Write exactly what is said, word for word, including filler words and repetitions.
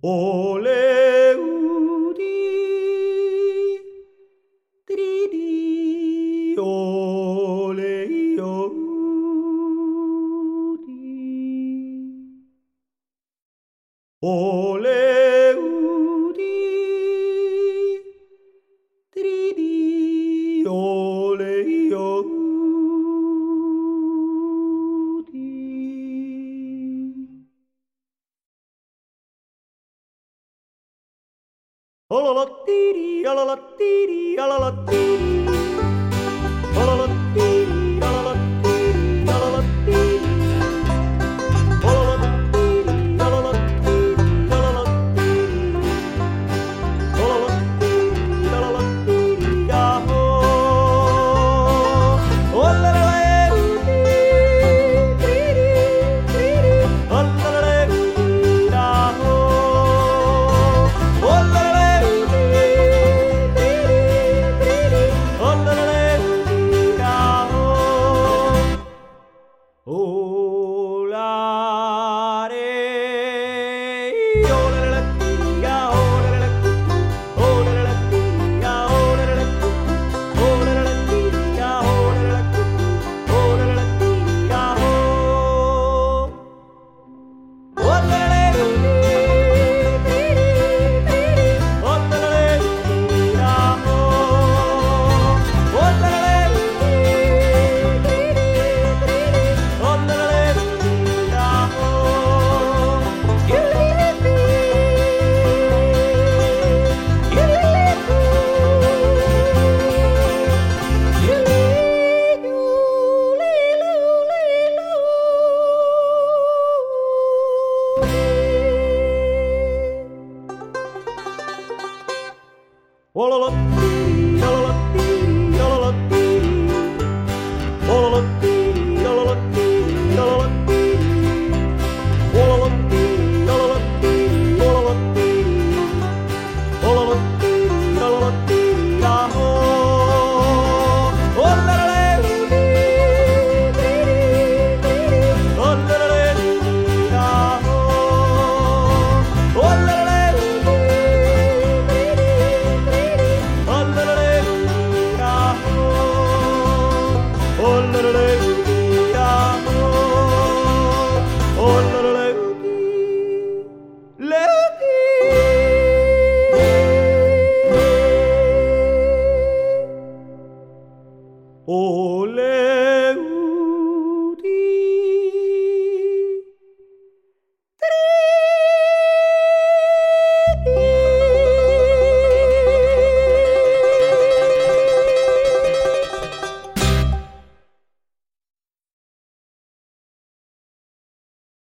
オレウディテリディオレイオウディオレウディテリディオレイオウディあららティリあららティリあららティリあららティリあららティリあららティリあららティリあららティリあららティリあららティリあららティリヤッホーオラララエウディティリティリオラララエウディヤッホーオラララオラ